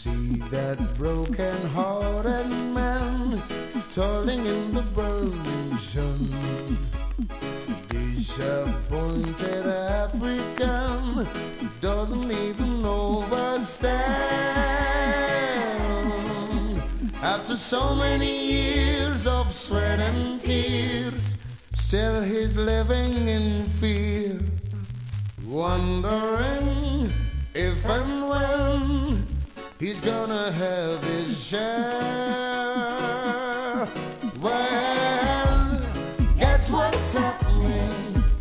See that broken-hearted man toiling in the burning sun. Disappointed African doesn't even understand. After so many years of sweat and tears, still he's living in fear, wondering if and when he's gonna have his share.